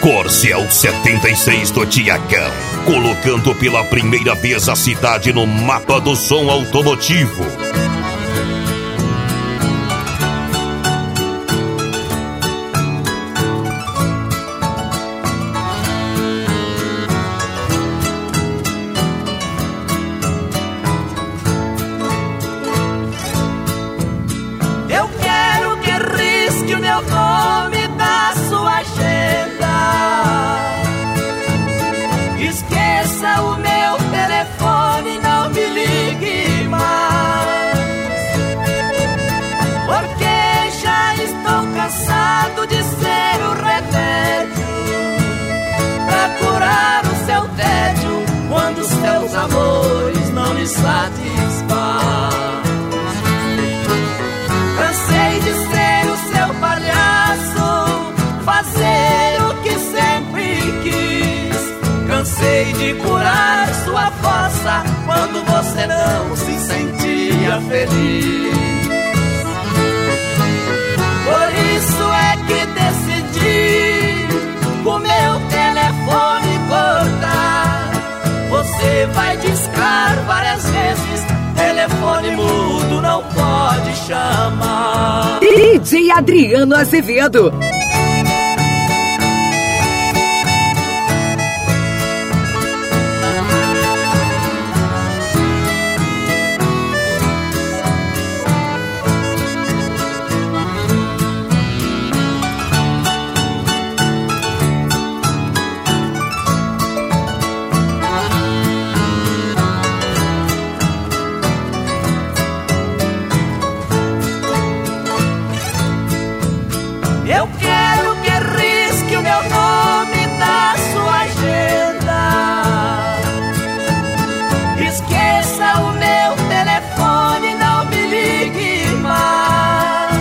Corcel 76 do Tiagão, colocando pela primeira vez a cidade no mapa do som automotivo. Eu quero que risque o meu nome da sua agenda. Esqueça o meu telefone, não me ligue mais, porque já estou cansado de ser o remédio pra curar o seu tédio quando os seus amores não lhe satisfazem. Cansei de ser o seu palhaço, fazer o que sempre quis. Cansei de curar sua fossa quando você não se sentia feliz. Por isso é que decidi o meu telefone cortar. Você vai discar várias vezes, telefone mudo não pode chamar. DJ Adriano Azevedo. Eu quero que risque o meu nome da sua agenda. Esqueça o meu telefone, não me ligue mais,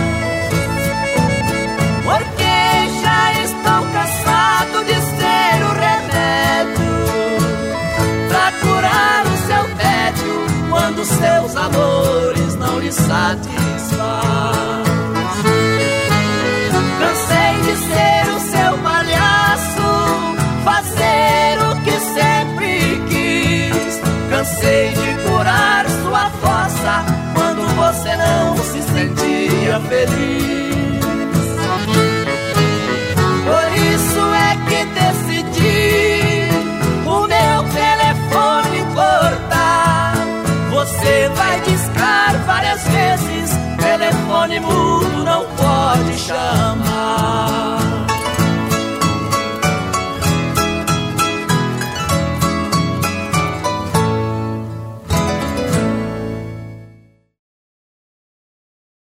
porque já estou cansado de ser o remédio pra curar o seu tédio quando seus amores não lhe satisfazem. Cansei de ser o seu palhaço, fazer o que sempre quis. Cansei de curar sua fossa quando você não se sentia feliz. Por isso é que decidi o meu telefone cortar. Você vai discar várias vezes, telefone mudo não